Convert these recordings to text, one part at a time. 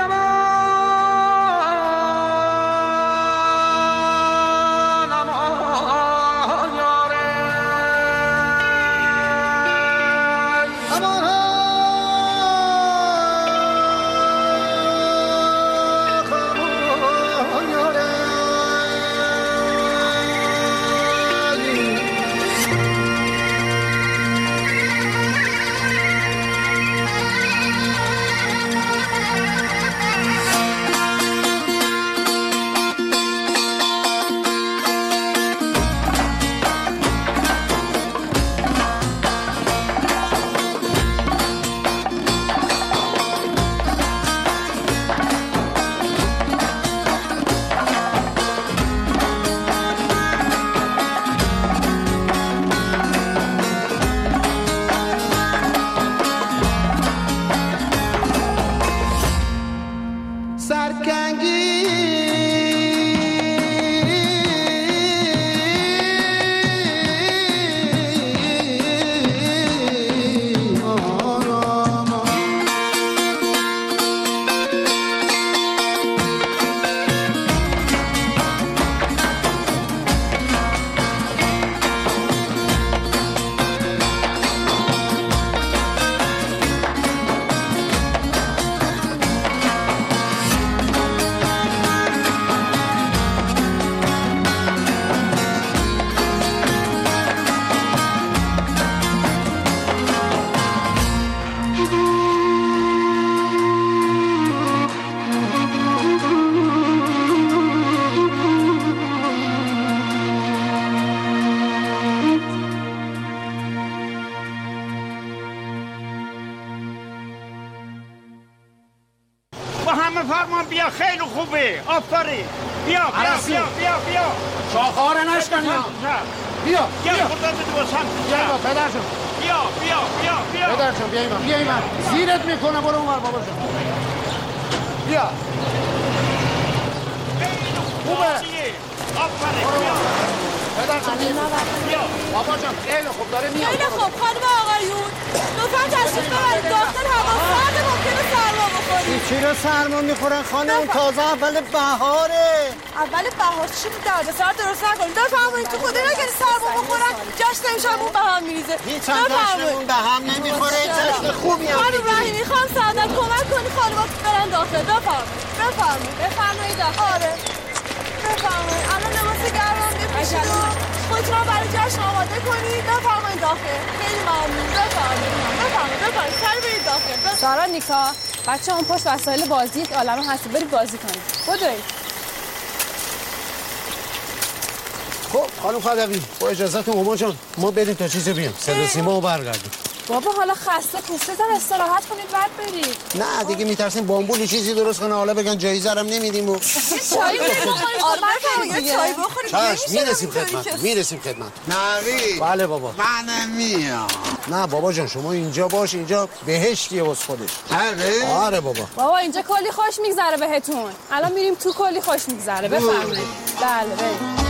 بیا خیلی خوبه آفرین بیا شاخه‌ها رو نشکنی بیا پدرشون بیا پدرشون بیا ایمان زیرت میکنه برو اونور بابا جان بیا خوبه آفرین پدرشون بیا بابا جان خیلی خوب داره میاد خیلی خوب خانم آقایون لطفا تشریف ببرید داخل هوا سرد ممکنه سرما بخورید چی رو سرما میخورن خانم تازه اول بهاره اول بهار چی دردسر درست نکنید بفرمایید تو خدا نگید سرما بخورن جشن امشبمون به هم میریزه هیچ هم جشنمون به هم نمیخوره جشن خوبی هم خانم رحیمی خانم سعادت کمک کنی خانم‌ها برن داخل بفرمایید داخل آره بفرمایید الان لباس گرمم بپوشید و خودتون برای جشن آماده کنید بفرمایید داخل خیلی ممنون بفرمایید سری برید داخل سارا نیکا بچه اون پشت وسایل بازی یک عالمه هست برید بازی کنید بدوید خب خانم خدوی با اجازهتون مامان جان ما بریم تا چیزی بیام صدا سیما رو برگردیم بابا حالا خسته پوسته زن استراحت کنید بعد برید نه دیگه میترسیم بامبولی چیزی درست کنه حالا بگن جایزه رو نمیدیم و چای بخورید چای بخورید میرسیم خدمت نوید بله بابا من میام نه بابا جان شما اینجا باش اینجا بهشتیه واسه خودش آره بابا بابا اینجا کلی خوش میگذره بهتون الان میریم تو کلی خوش میگذره بفرمایید بله برید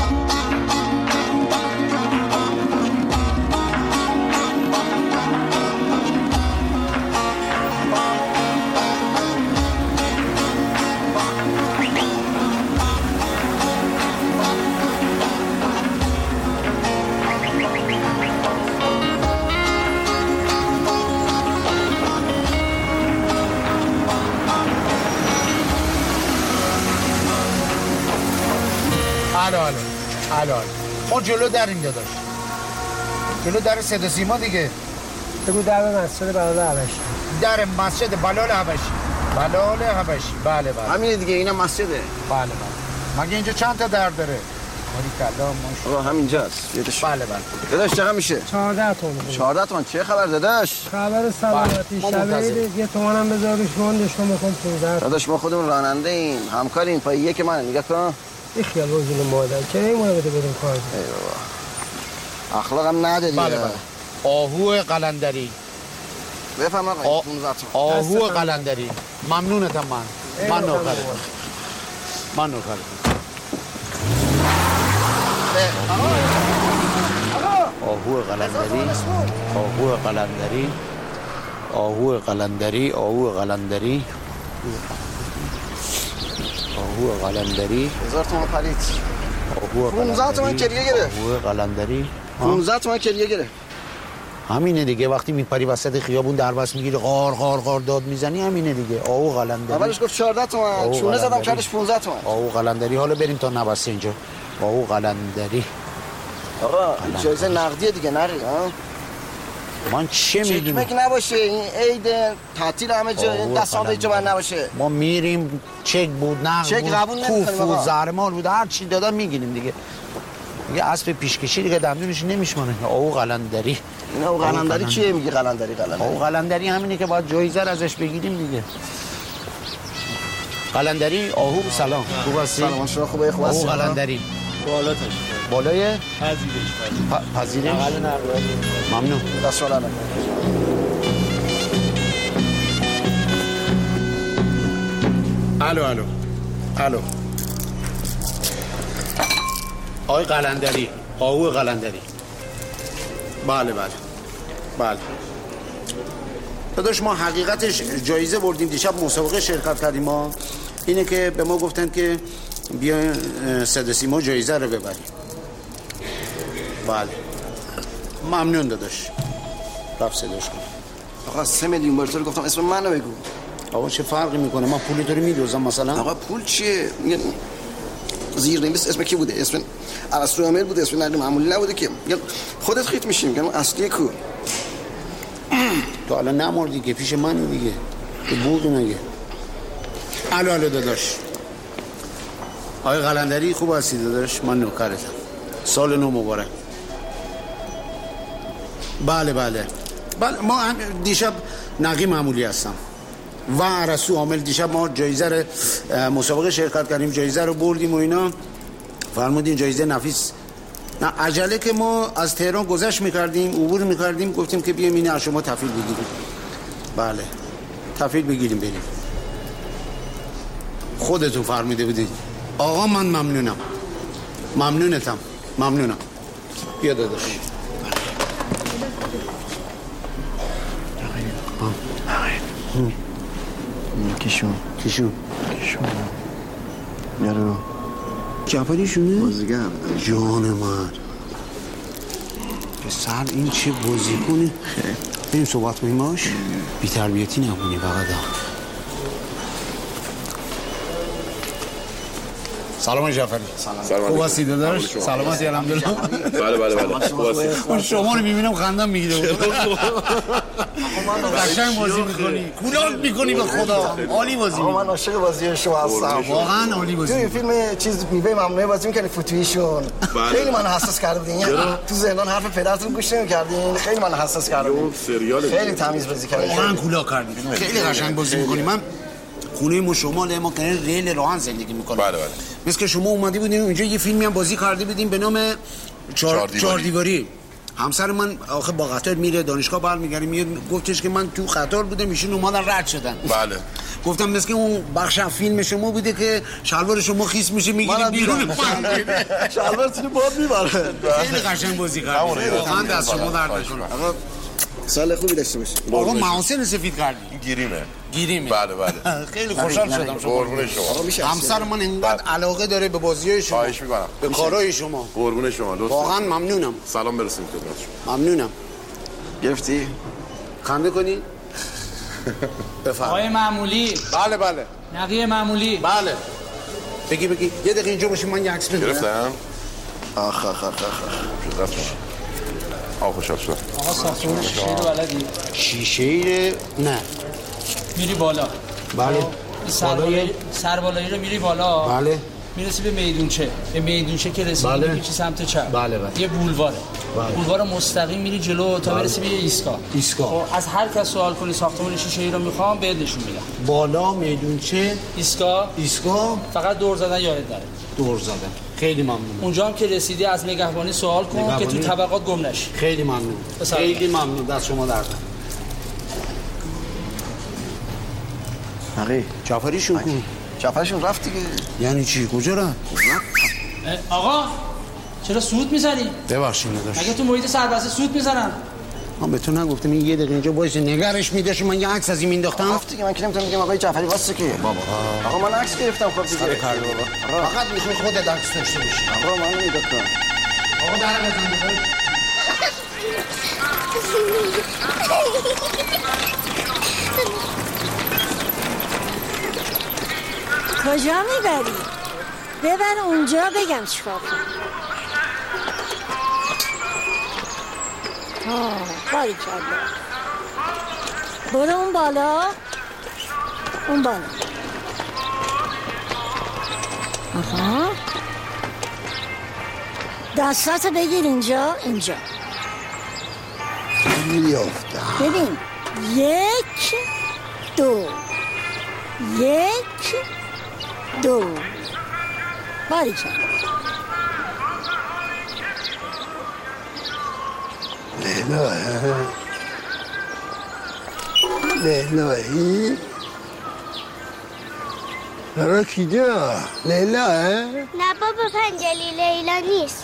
الان ما جلو در اینجا داشت جلو در صدا سیما دیگه بگو در مسجد بلال حبشی در مسجد بلال حبشی بله همینه دیگه اینم مسجده بله مگه اینجا چند تا در داره باریکلا ماشاءالله همینجاست یادش بله داداش چقدر میشه 14 تومن چه خبر داداش خبر سلامتی شبیه یه تومنم بذار روش موندش کن بکن 15 داداش ما خودمون راننده ایم همکاریم پای یک من نگاه کن خیال وزن مادر چرا این مونه بده بریم کار ای بابا اخلاقم نداری بله آهو قلندری بفهم آقا آهو قلندری ممنونتم من نوکرتم آهو قلندری آهو قلندری. 1000 تومان پرید. آهو 15 تومان کلیه گرفت. آهو قلندری. 15 تومان کلیه گرفت. همینه دیگه، وقتی میپری وسط خیابون دربست میگیری غار غار غار داد میزنی، همینه دیگه. آهو قلندری. اولش گفت 14 تومان، چونه زدم کردش 15 تومان. آهو قلندری. حالا بریم تا نبسته اینجا. آهو قلندری. آقا جایزه نقدیه دیگه نری ها. من چه میدونم؟ چک نباشه، این عید تعطیل همه جا، دستام جا من نباشه. ما میریم چک بود نقد چک بود قبول نمی‌کنیم آقا. زهرمار بود، هر چی دادن میگیریم دیگه. یه اسب پیشکشی دیگه دندونش نمیشمونه. آهو قلندری. نه او قلندری کیه میگه قلندری؟ آهو قلندری همینه که باید جایزه ازش بگیریم دیگه. قلندری. آهو سلام. خوب هستی؟ سلام شما خوبه؟ خوب هستی؟ آهو قلندری. بالای پذیرش. ممنون. دست شما درد. الو. آقای قلندری. آهو قلندری. بله. داداش ما حقیقتش جایزه بردیم دیشب، مسابقه شرکت کردیم. ما اینه که به ما گفتن که بیا صدا سیما جایزه رو ببریم. بله ممنون داداش. رفت صداش کن. آقا 3 میلیون بار تو گفتم اسم منو بگو. آقا چه فرقی میکنه؟ من پول تو رو میدوزم مثلا؟ آقا پول چیه؟ زیرنویس اسم کی بوده؟ اسم ارسطو عامل بوده؟ اسم نقد معمولی نبوده که خودت خیت میشیم. میگم اصلی کو. تو الان نمردی که پیش من دیگه. تو بوق مگه؟ الو داداش. آقای قلندری خوب هستی داداش؟ من نوکرتم. سال نو مبارک. بله ما هم دیشب نقی معمولی هستم و ارسطو عامل. دیشب ما جایزه رو مسابقه شرکت کردیم، جایزه رو بردیم و اینا. فرمودین جایزه نفیس. نه عجله که ما از تهران گذشت میکردیم، عبور میکردیم، گفتیم که بیایم اینه از شما تحویل بگیریم. بله تحویل بگیریم بریم. خودتون فرموده بودید. آقا من ممنونم. بیا داداش. کیشون یارو جعفریشونه؟ بازیگر جان من پسر این چه بازی کنی؟ بریم صحبت کنیم باش. بی تربیتی نمونی فقط. سلام جعفری. سلام. خوب هستی داداش؟ سلامتی الحمدلله. بله. خوب هستی؟ من شما رو میبینم خندم میگیره. قشنگ بازی میکنی. کولال میکنی به خدا. عالی بازی میکنی. من عاشق بازی شما هستم. واقعا عالی بازی تو فیلم چیز میوه ممنوعه بازی میکنی فوتویشون. خیلی من حساس کردین. تو زندان حرف پدرتون گوش نمی‌کردین. خیلی من حساس کردین. خیلی تمیز بازی کردین. واقعا کولا کردین. خیلی قشنگ بازی میکنی. من خونه ما شماله، ما کنار ریل راهن زندگی میکنیم. بله. مثل که شما اومدی بودین اونجا یه فیلمی هم بازی کرده بودیم به نام چهار دیواری. همسر من آخه با قطار میره دانشگاه برمیگره، میاد گفتش که من تو قطار بودم، ایشون اومدن رد شدن. بله. گفتم مثل که اون بخش از فیلم شما بوده که شلوار شما خیس میشه میگیری بیرون. شلوارتون باد میبره. خیلی قشنگ بازی کردی. واقعا دست شما درد نکنه. آقا سال خوبی داشته باشی. آقا محاسن سفید کردی. گیریمه. بله. خیلی خوشحال شدم شما. قربون شما. همسر من اینقدر علاقه داره به بازی‌های شما. خواهش می‌کنم. به کارهای شما. قربون شما. واقعا ممنونم. سلام برسونید خدمت شما. ممنونم. گرفتی؟ خنده کنی؟ بفرمایید. آقای معمولی. بله. نقی معمولی. بله. بگی. یه دقیقه اینجا باشیم من یه عکس بگیرم. گرفتم. آخ. خوشحال شدم. آقا ساختمون شیشه رو بلدی؟ شیشه نه. میری بالا. بله. سربالایی رو میری بالا. بله. میرسی به میدونچه. به میدونچه که رسیدی بله. میری سمت چپ. بله. یه بولواره. بله. بولوار مستقیم میری جلو تا برسی به یه ایستگاه. از هر کس سوال کنی ساختمون شیشه ای رو میخوام بهت نشون میدم. بالا میدونچه ایستگاه فقط دور زدن یادت نره. دور زدن. خیلی ممنون. اونجا هم که رسیدی از نگهبانی سوال کن که تو طبقات گم نشی. خیلی ممنون. خیلی ممنون. دست شما درد نکنه. نقی جعفریشون رفت دیگه. یعنی چی؟ کجا رفت؟ آقا چرا سود میزنی؟ ببخشید نداشت. اگه تو محیط سربسته سود میزنن من به تو نگفتم این یه دقیقه اینجا وایس نگرش میداشم من یه عکس از این مینداختم. گفتی که من که نمیتونم بگم آقای جعفری واسه که بابا آقا من عکس گرفتم خب دیگه بابا فقط میخوای خودت عکس داشته باشی. آقا من نمیگفتم آقا در بزن. کجا میبری؟ ببر اونجا بگم چیکار کنم. باریکالله. برو اون بالا. اون بالا. آها. دستاتو بگیر اینجا. میافتم. ببین 1 2 1 2 باریکالله. لیلایی برای کجا؟ لیلا نه بابا پنجلی لیلا نیست.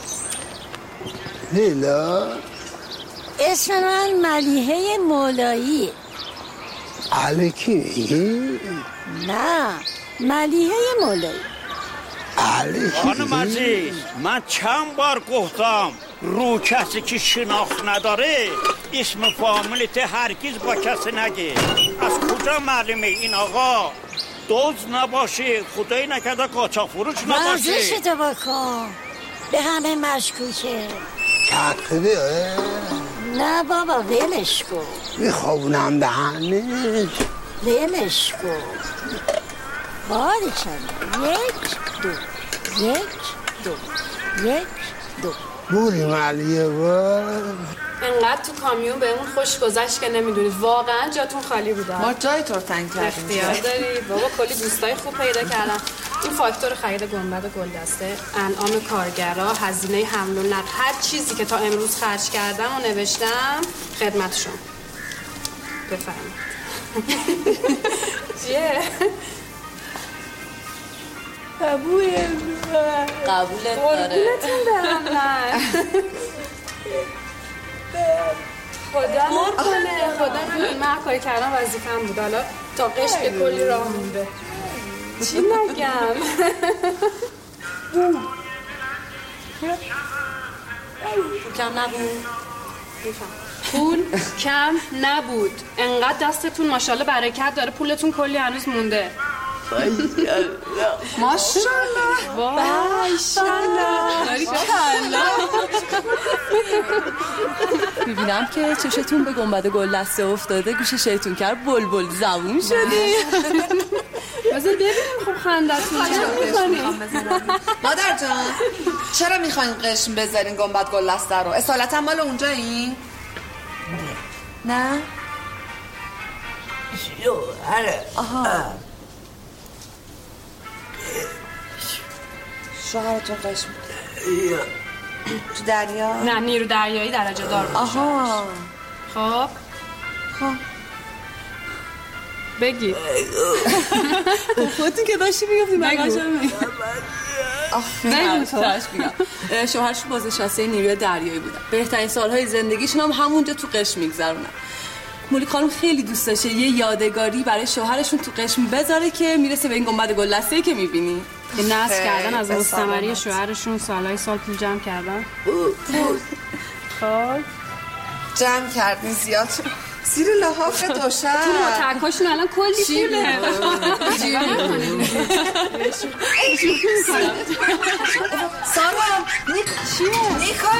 لیلا اسم من ملیحه مولایی. علیکی میگی؟ نه ملیحه مولایی. خانم عزیز من چند بار گفتم رو کسی که شناخت نداره اسم فامیلیت هرگز با کسی نگه. از کجا معلومه این آقا دزد نباشه، خدایی نکرده قاچاق فروش نباشه؟ ورزشتو بکن، به همه مشکوکه. تقریه؟ نه بابا ولش کن. میخوابونم دهنش. ولش کن. باری چند 1 2 1 2 1 2 بوری ملیه با انقدر تو کامیون بهمون خوش گذشت که نمیدونید واقعا جاتون خالی بوده. ما جای تو رو تنگ کردیم. اختیار داری بابا، کلی دوستای خوب پیدا کردم. این فاکتور خرید گنبد گلدسته، انعام کارگرا، هزینه حمل و نقل، هر چیزی که تا امروز خرج کردم و نوشتم خدمتشون. بفرمایید. چیه؟ قبولت داره. قربونتون برم من. خدا من هر کاری کردم وظیفه‌م بود. حالا تا قشق کلی راه مونده. چی نگم؟ کم نبود. پول کم نبود. انقدر دستتون ماشاءالله برکت داره، پولتون کلی هنوز مونده. ماشاءالله. ماشاءالله. میبینم که چشتون به گنبد گلدسته افتاده، گوش شیطون کرد بلبل زبون شدی. بذار ببینیم خب خندتون چه می‌کنی؟ مادر جان چرا میخواین قشم بذارین گنبد گلدسته رو؟ اصالتا مال اونجایی؟ نه؟ آها. شوهرتون قشم تو دریا؟ نه نیرو دریایی درجه دار باشه. آها. خب بگی. خودتون که داشتی میگفتی من بگی. شوهرشون بازنشسته نیروی دریایی بودن، بهترین سالهای زندگیشون هم همونجا تو قشم میگذرونن. مولی خانم خیلی دوست داشته یه یادگاری برای شوهرشون تو قشم بذاره که میرسه به این گنبد گلدسته‌ای که میبینی. نصب کردن از مستمری شوهرشون، سالهای سال پول جمع کردن. خب جمع کردین زیاد زیر لحاف دوشم تو متعکاشون الان کلی پوله. سارا نیکا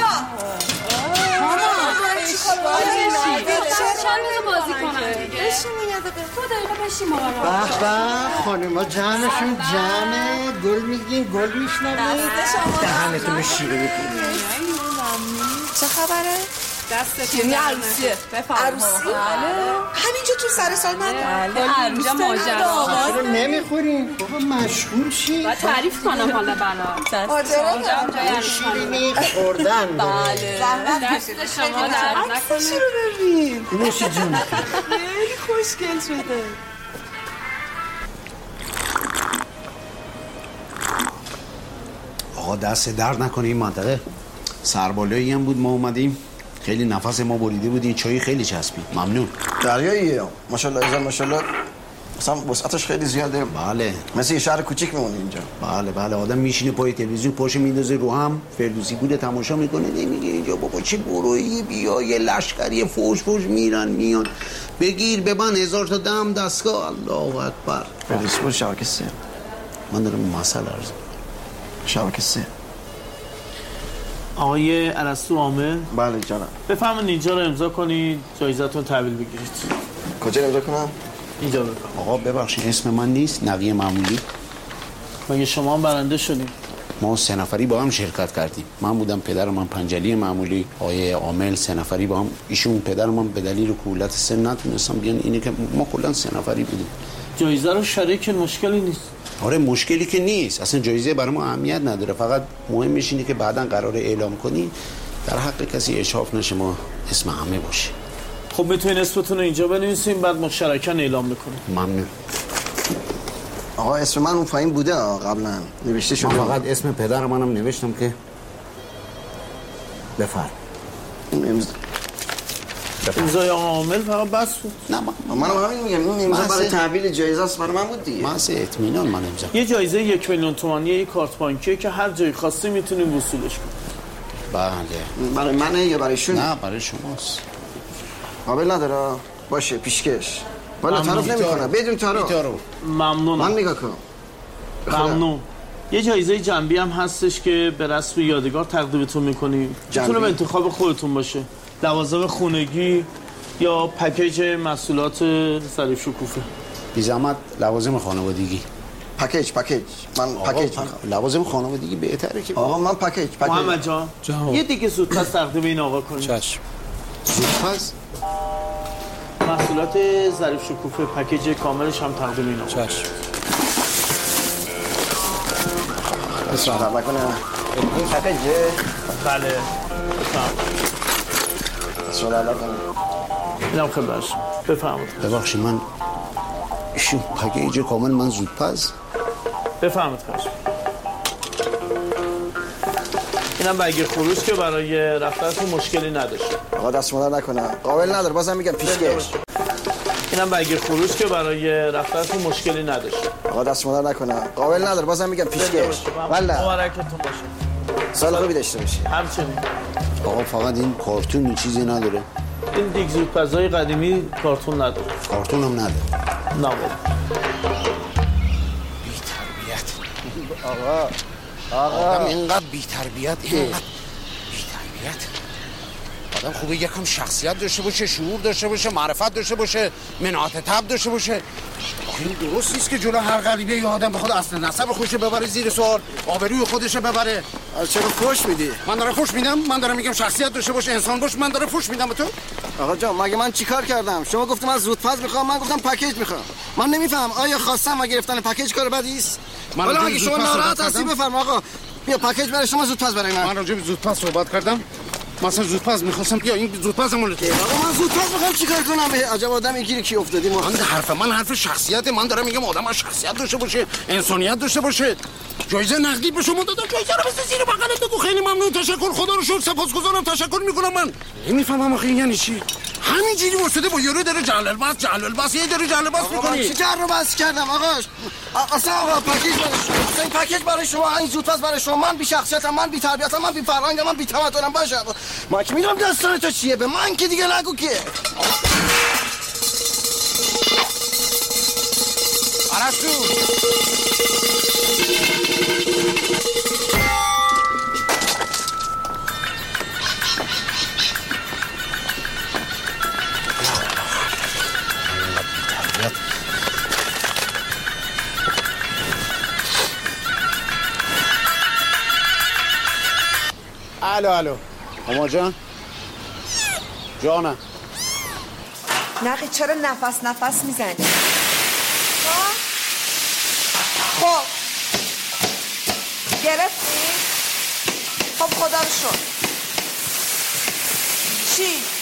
چند بازی کنن دیگه. تو دقیقه بشیم آقا. به خانما جمعشون جمعه. گل میگین گل میشنوید دهنتون شیره میکنید. چه خبره؟ دستتون عروسیه. عروسی؟ همینجا تو سر سال من اینجا ماجرا رو نمیخورین بابا مشغول شی. باید تعریف کنم حالا بلا آردران شیرینی خوردن. بله دست شما در نکنه. چی رو ببین نوش جون. خیلی خوشگل شده. آقا دست درد نکنه. این منطقه سربالایی هم بود ما اومدیم خیلی نفس ما بریده بود. این چای خیلی چسبید. ممنون. دریاییه ماشاءالله ایزان ماشاءالله. مثلا وسعتش خیلی زیاده. بله. مثل یه شهر کوچیک میمونه اینجا. بله آدم میشینه پای تلویزیون پاشو میندازه رو هم فردوسی بوده تماشا میکنه نمیگه اینجا بابا چه برویی بیا یه لشکری فوش میرن میان بگیر ببن 1000 تا دم دستگاه. الله اکبر. فردوسی بود شبکه 3. من دارم مسئله عرض شبکه 3. آقای ارسطو عامل. بله جانم. بفرمایید اینجا رو امضا کنید جایزتون تحویل بگیرید. کجا امضا کنم؟ اینجا بکن. آقا ببخشید اسم من نیست نقی معمولی. مگه شما هم برنده شدید؟ ما 3 نفری با هم شرکت کردیم. من بودم پدر من پنجلی معمولی آقای عامل 3 نفری با هم. ایشون پدر من به دلیل کولت سن نتونستم بیان اینه که ما کلا 3 نفری بودیم. جایزه رو شریک مشکلی نیست. آره مشکلی که نیست اصلا جایزه برای ما اهمیت نداره فقط مهمش اینه که بعداً قراره اعلام کنی در حق کسی اشراف نشه ما اسم همه باشه. خب میتونین اسمتون رو اینجا بنویسیم بعد مشترکاً اعلام میکنیم. ممنون. آقا اسم من اون پایین بوده قبلا نوشته شده. فقط اسم پدر منم نوشتم که بفرم. امضای عامل فقط بس بود. نه منم همین میگم این امضا برای تحویل جایزه است برای من بود دیگه. محض اطمینان من امضا. یه جایزه 1 میلیون تومانی یه کارت بانکیه که هر جایی خواستیم میتونیم وصولش کنیم. بله. برای منه یا برای شون؟ نه برای شماست. قابل نداره باشه پیشکش. والا تعارف نمیکنه بدون تعارف. ممنونم. من نگاه کنم. ممنون. یه جایزه جنبی هم هستش که به رسم یادگار تقدیمتون میکنیم. میتونه به انتخاب خودتون باشه. لوازم خونگی یا پکیج محصولات ظریف شکوفه. بی زحمت لوازم خانوادگی. پکیج من پکیج لوازم خانوادگی بهتره که آقا من پکیج محمد جان یه دیگه زودپس تقدیم این آقا کنید. چشم. زودپس محصولات ظریف شکوفه پکیج کاملش هم تقدیم این آقا. چشم. بسم الله کنه این پکیجه. بله بسم الله کنه اینم خدمتش بفرمایید. ببخشید من ایشون پکیج کامل من زودپس. بفرمایید خواهش. اینم برگ خروج که برای رفتنتون مشکلی نداشت. آقا دست مادر نکنه قابل نداره بازم میگم پیشکش. اینم برگ خروج که برای رفتنتون مشکلی نداشت. آقا دست مادر نکنه قابل نداره بازم میگم پیشکش. والله مبارکتون باشه. سال خوبی داشته باشی. همچنین. آقا فقط این کارتون چیزی نداره. این دیگ زودپزای قدیمی کارتون نداره. کارتون هم نداره. نه بی تربیت. آقا آدم اینقدر بی تربیت آدم خوبه یکم شخصیت داشته باشه شعور داشته باشه معرفت داشته باشه مناعت طبع داشته باشه. این درست نیست که جلو هر غریبه یه آدم بخواد اصل نسب خودش ببره زیر سوال آبروی خودش ببره. چرا فوش میدی؟ من دارم فوش میدم. من دارم میگم شخصیت داشته باشه انسان باشه. من دارم فوش میدم به تو. آقا جان مگه من چیکار کردم؟ شما گفتم من زودپس میخوام من گفتم پکیج میخوام. من نمیفهم آیا خواستم و گرفتن پکیج کار بدی است؟ حالا اگه شما ناراحت هستی بفرما آقا بیا پکیج برای شما زودپس برای من راجع به زودپس صحبت کردم. مثلا زودپس می‌خواستم بیا این زودپس مولته. آقا من زودپس می‌خوام چیکار کنم؟ به عجب آدمی گیر کی افتادیم ما. من حرف شخصیت من دارم میگم آدم شخصیت داشته باشه انسانیت داشته باشه. جایزه نقدی به شما دادم جایزه رو بس زیر بغلت بگو خیلی ممنون تشکر خدا رو شکر سپاسگزارم تشکر میکنم. من نمیفهمم آخه این یعنی چی؟ همینجوری واسطه با یارو داره جلال بس یه داره جلال بس می‌کنی. چی جر رو بس کردم آقا؟ اصلا آقا پکیج برای شما. این پکیج برای شما این زودپس برای شما. من بی شخصیتم من بی تربیتم من بی فرهنگم من بی تمدنم باشه. ما که میدونم داستان تو چیه به من که دیگه نگو که ارسطو الو اما جانم نقی چرا نفس میزنی؟ خب گرفتی؟ خب خدا رو شد چی؟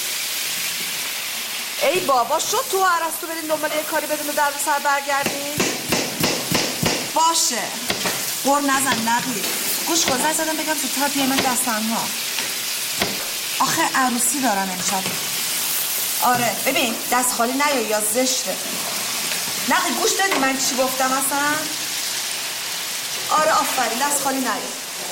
ای بابا شد تو ارسطو برین دنبال یه کاری بدون در سر برگردی؟ باشه غر نزن نقی گوش کن زدم بگم زودتر بیای من دستم ها آخه عروسی دارم امشب. آره ببین دست خالی نیا یا زشته. نقی گوش دادی من چی گفتم اصلا؟ آره آفرین دست خالی نیا.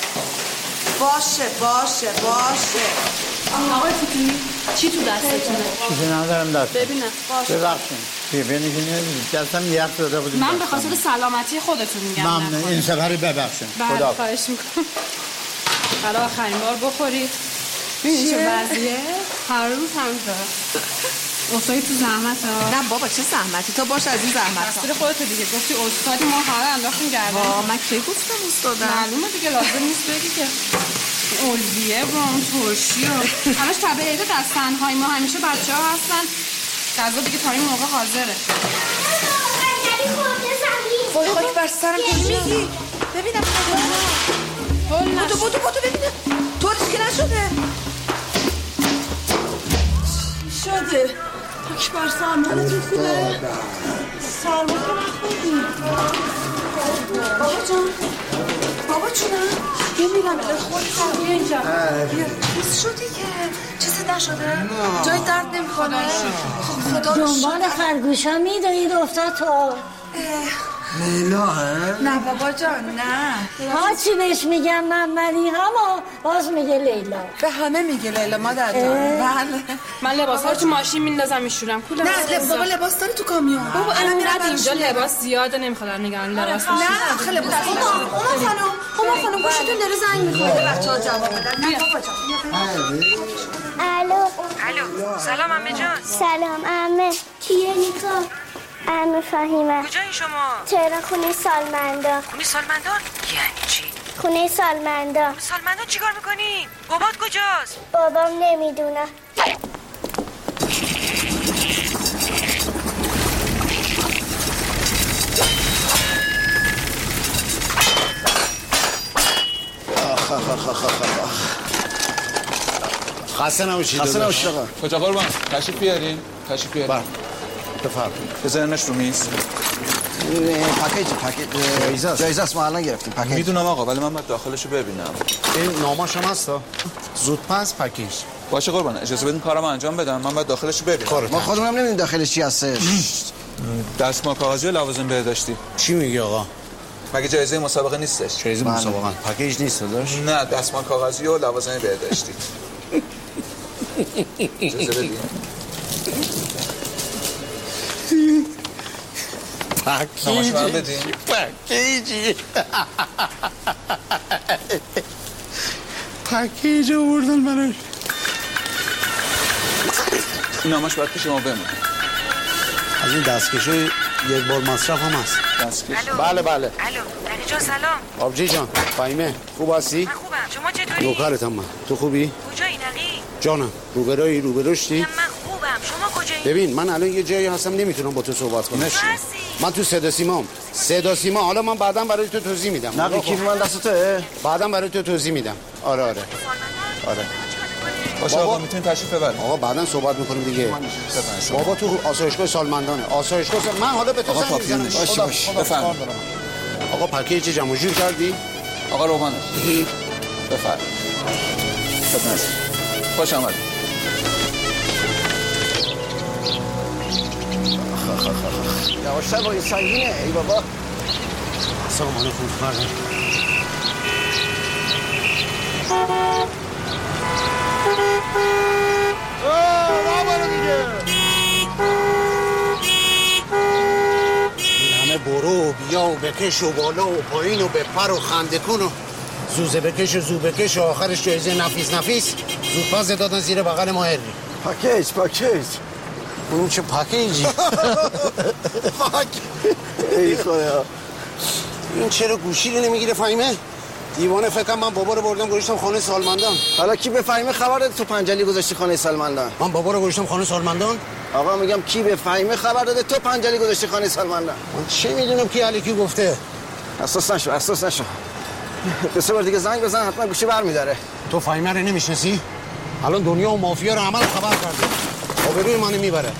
باشه آقای فوتونی چی تو دستتونه؟ چیزی ندارم دست. ببینم باشه ببخشید. ببینید دستم یخ داده بود. من به خاطر سلامتی خودتون میگم. ممنون. این سفری ببخشید. خدا خواهش میکنم. برای آخرین بار بخورید. ببینید چه وضعیه؟ هر روز همینطوره. افتادی تو زحمت ها؟ نه بابا چه زحمتی تو باش از این زحمت ها. تقصیر خودت دیگه گفتی استادی ما همه انداختیم گردن. من کی گفتم استادم؟ معلومه دیگه لازم نیست بگی که اولویه و اون ترشی و همش تبعیت از تنهایی ما همیشه بچه ها هستن. غذا دیگه تا این موقع حاضره. وای خاک بر سرم که میگی؟ ببینم بودو ببینم طوریش که نشده. شده خاک بر سرم حالتون خوبه؟ سرما که نخوردیم. بابا جونم بمیرم خود سرما اینجا بیست شدی که چیزی نشده؟ جای درد نمیکنه؟ خدا دنبال خرگوشا میدونید افتاد تو لیلا نه بابا جان نه ها چی بهش میگم ممنی اما باز میگه لیلا به همه میگه لیلا مادر جان. بله من لباسا رو تو ماشین میندازم میشورم. نه بابا لباس داری تو کامیون. بابا الان اینجا لباس زیاده نمیخواد نگران لباس نه آخه لباس خانم گوشتون داره زنگ میخوره. بچه‌ها جواب بدن. نه بابا جان. الو سلام عمه جان. سلام عمه. کیه نیکا؟ عمه فهیمه. کجایی شما؟ چرا خونه سالمندان. خونه سالمندان؟ یعنی چی؟ خونه سالمندان. سالمندان چیکار میکنی؟ بابات کجاست؟ بابام نمیدونه. خسته نباشید. آقا. کجا قربان؟ تشریف بیارین. بفرمایید. بذارینش رو میز. پاکیج جایزه است ما الان گرفتیم. پاکیج میدونم آقا ولی من باید داخلشو ببینم. این نامش هم هست. زود پس پاکیج. باشه قربان اجازه بدین کارمو انجام بدم. من باید داخلشو ببینم. ما خودمون هم نمیدونیم داخلش چی هستش. دستمال کاغذی و لوازم بهداشتی. چی میگی آقا؟ مگه جایزه مسابقه نیستش؟ جایزه مسابقه پاکیج نیست داداش؟ نه دستمال کاغذی و لوازم بهداشتی. اجازه بدین. پاکیج آوردن منو. این نامش باید پیش ما بمونه. از این دستکشوی یک بار مصرف هم هست. دستکش. بله الو نقی جان سلام. آبجی جان فهیمه خوب هستی؟ من خوبم. شما چطوری؟ نوکرتم من. تو خوبی؟ کجایی نقی؟ جانم روبروشتی؟ من خوبم. شما کجایی؟ ببین من الان یه جایی هستم نمیتونم با تو صحبت کنم. من تو صدا سیما. حالا من بعداً برای تو توضیح میدم. نه کیف من دست توئه. بعداً برای تو توضیح میدم. آره. باشه آقا میتونید تشریف ببرید. آقا بعداً صحبت میکنیم دیگه. بابا تو آسایشگاه سالمندانه. من حالا به تو زنگ میزنم. باشه بفرمایید. آقا پاکیج جمع جور کردی؟ آقا روحانه بفرمایید. خوش آمدید. یواشتر با این سنگینه ای بابا. سلام علیکم فرزند. این همه برو و بیا و بکش و بالا و پایین و بپر و خنده کن و زوزه بکش و زو بکش و آخرش جایزه نفیس زودپس دادن زیر بغل ماهری. پاکیج اون چه پاکیجی؟ ای خدا. این چرا گوشی رو نمیگیره فهیمه؟ دیوانه فکرم من بابا رو بردم گذاشتم خانه سالمندان. حالا کی به فهیمه خبر داده تو پنجلی گذاشتی خانه سالمندان؟ من بابا رو گذاشتم خانه سالمندان؟ آقا میگم کی به فهیمه خبر داده تو پنجلی گذاشتی خانه سالمندان؟ من چه میدونم کی الکی گفته؟ اساس نشو. به سه بار دیگه زنگ بزن حتما گوشی برمی‌داره. تو فهیمه رو نمیشناسی؟ الان دنیا و مافیا رو همه رو خبر کرده. آبروی منو میبره.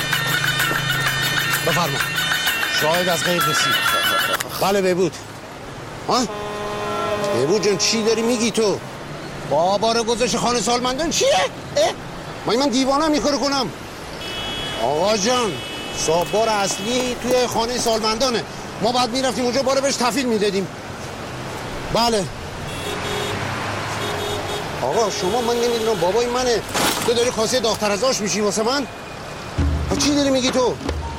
بفرما. شاهد از غیب رسید. بله بهبود. ها؟ بهبود جان چی داری میگی تو؟ بابا رو گذاشت خانه سالمندان چیه؟ من دیوانم این کارو کنم؟ آقا جان صاحبار اصلی توی خانه سالمندانه. ما بعد میرفتیم اونجا باره بهش تحویل میدادیم. بله آقا شما من نمیدونم بابای منه، تو داری کاسه داغ‌تر از آش میشی واسه من؟ چی داری میگی تو؟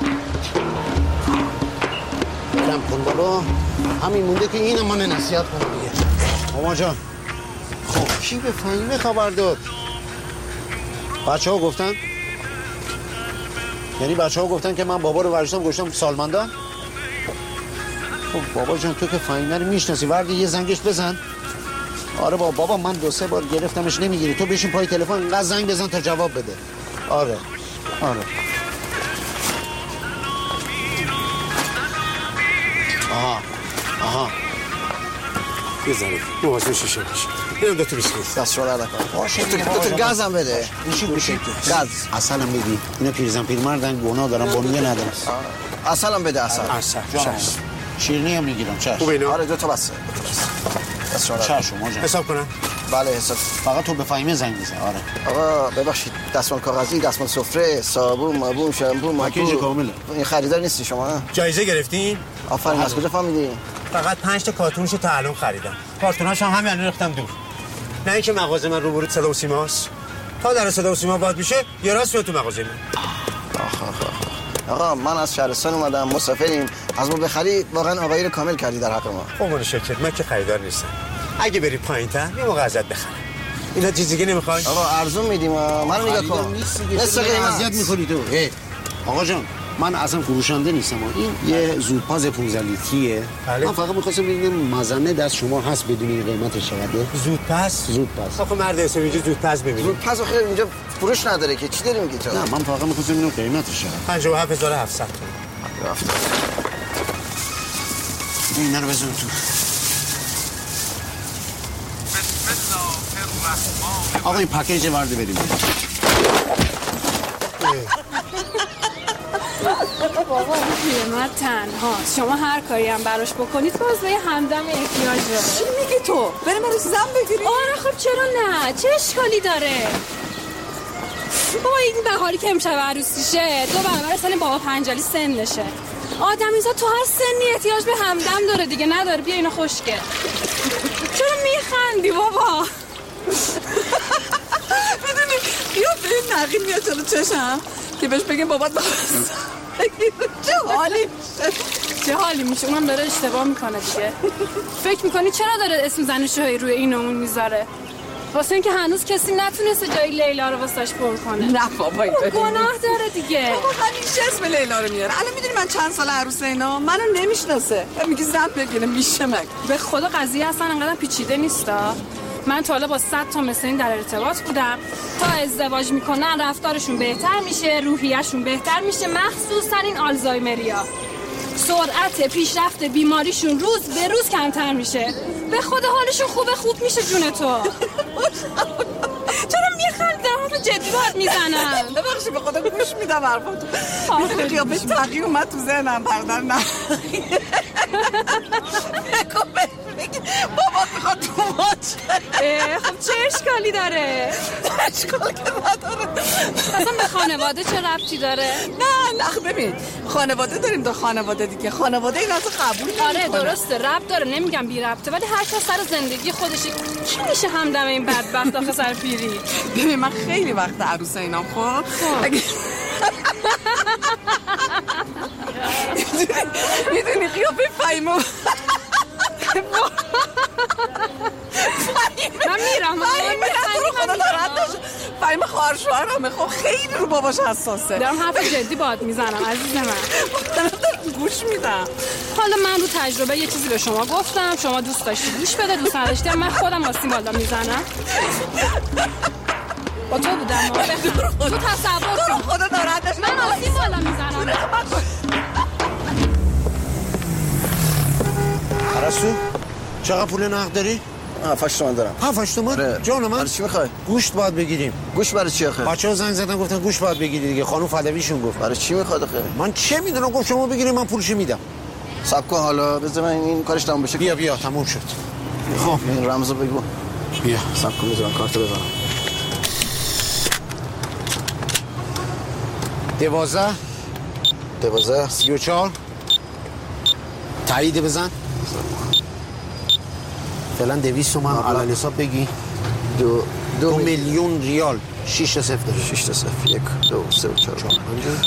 برم کن بابا، همین مونده که اینم من نصیحت کنم دیگه. ماما جان خب کی به فهیمه خبر داد؟ بچه ها گفتن؟ یعنی بچه ها گفتن که من بابا رو ورشتم گوشتم سالمندان؟ خب بابا جان تو که فهیمه رو میشناسی، وردی یه زنگش بزن. آره بابا من 2-3 بار گرفتمش نمیگیری، تو بشین پای تلفن اینقدر زنگ بزن تا جواب بده. آره آها بزنید اون واسه شیشه بشه. اینو دو تا بیسکویت دست شما نکنه. باشه تو گازم بده. گوشی گاز اصلا میدی. اینا پیرمردن گناه دارن بونیه ندارن. اصلا بده اصلا. شیرینی هم میگیرم. چش. خوبه اینا؟ آره 2 تا بسه. دست شما چش شما جان. حساب کنم؟ بله حساب. فقط تو به فهیمه زنگ بزن. آره. آقا ببخشید دستمال کاغذی، دستمال سفره، صابون، شامپو، پاکیج کامله. این خریدار نیستی شما؟ جایزه گرفتین؟ آفرین. از کجا فهمیدی؟ فقط 5 تا کارتونشو تا الان خریدم. کارتوناش هم همین الان ریختم دور. نه اینکه مغازه من روبرو صدا و سیماست. تا در صدا و سیما باز میشه یه راست تو مغازه من. آقا من از شهرستان اومدم، مسافریم. از ما بخری واقعا آقایی رو کامل کردی در حق ما. قربون شکرت، من که خریدار نیستم. اگه بری پایین‌تر یه موقع ازت بخرم. اینا چیزی که نمیخوای؟ آقا ارزون میدیم. منو نگاه کن. نصف قیمت اذیت می‌کنی تو. آقا جان من اصلا فروشنده نیستم. این یه زودپاز 15 لیتریه. من فقط می‌خواستم ببینم مزنه دست شما هست بدونی قیمتش چقدره؟ زودپاز. آخه مرد اسم اینجا زودپاز ببینید. زودپاز آخه اینجا فروش نداره که چی داری میگی تو؟ نه من فقط می‌خواستم ببینم قیمتش چقدره. 57700 تومان. اینا رو بزن تو. آقا این پکیج ورده بریم. بابا پیرمرد تنهاست. شما هر کاری هم براش بکنید باز به همدم احتیاج داره. چی میگی تو؟ بریم برای زن بگیریم؟ آره خب چرا نه؟ چه اشکالی داره؟ بابا این بهاری که امشب عروسیشه 2 برابر سن بابا پنجالی سنشه. آدمیزاد تو هر سنی احتیاج به همدم داره دیگه، نداره؟ بیا اینو خوشگل. چرا میخندی بابا؟ میدونی بیا به این نقیم میاد جلو چشم که بهش بگیم بابات بخواست چه حالی میشه؟ اونم داره اشتباه میکنه دیگه. فکر میکنی چرا داره اسم زنشوهایی روی این و اون میذاره؟ واسه اینکه هنوز کسی نتونسته جای لیلا رو واسش پر کنه. نه بابا این گناه داره دیگه. بابا همیشه اسم لیلا رو میاره. الان میدونی من چند سال عروس اینا منو نمیشناسه. میگه زن بگیره میشه مگه؟ به خدا قضیه اصلا انقدر پیچیده نیستا. من تا حالا با 100 تا مثل این در ارتباط بودم. تا ازدواج میکنن رفتارشون بهتر میشه، روحیه‌شون بهتر میشه، مخصوصا این آلزایمریا. سرعت پیشرفت بیماریشون روز به روز کمتر میشه. به خدا حالشون خوب میشه. جون تو چرا میخندم؟ حرف جدی باید میزنم. ببخشید به خدا گوش میدم حرفاتو. میدونی قیافه تقی اومد تو ذهنم بردر نه. بابات میخواد تو باشه. خب چه اشکالی داره؟ اشکال که نداره. اصلا به خانواده چه ربطی داره؟ نه ببین خانواده داریم دو خانواده دیگه. خانواده این اصلا قبول نمیکنه. آره درسته ربط داره، نمیگم بی ربطه، ولی هر کس سر زندگی خودشه. کی میشه همدم این بدبخت آخه سر پیری؟ ببین من خیلی وقت عروس اینام خب اگه میدونی قیافه فهیمه من میرم فهیمه خواهر شوهرمه. خب خیلی رو باباش حساسه. دارم حرف جدی باهات میزنم عزیز من. گوش میدم. حالا من رو تجربه یه چیزی به شما گفتم، شما دوست داشتی گوش بده، دوست نداشتی من خودم آستین بالا میزنم. با تو بودم تو تصور کن. خدا دارد من آستین بالا میزنم. عرستو چقدر پول نقد داری؟ 7-8 تومن دارم. 7-8 تومن؟ جان من؟ چی میخوای؟ گوشت باید بگیریم. گوشت برای چی آخه؟ بچه‌ها زنگ زدن گفتن گوشت باید بگیری دیگه. خانم فدویشون گفت. برای چی میخواد آخه؟ من چه میدونم، گفت شما بگیرید من پولش میدم. صبر کن حالا بذار من این کارش تموم بشه. بیا تموم شد. خب این رمزو بگو. بیا سب کن بزنم کارتو بزنم. 12 34 تایید بزن. فعلا 200 تومن علل حساب بگی. 2 میلیون ریال. 6 0 داری. 6 0 1 2 3 4 5